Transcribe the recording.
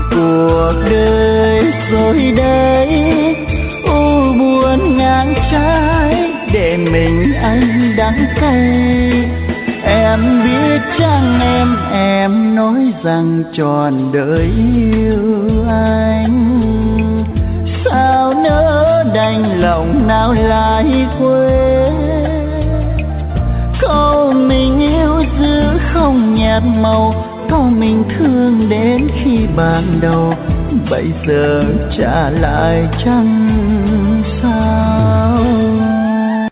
Cuộc đời rồi đây u buồn ngang trái, để mình anh đắng cay. Em biết chăng em nói rằng trọn đời yêu anh, sao nỡ đành lòng nào lại quên. Câu mình yêu giữ không nhạt màu, câu mình thương đến khi ban đầu, bây giờ trả lại chẳng sao.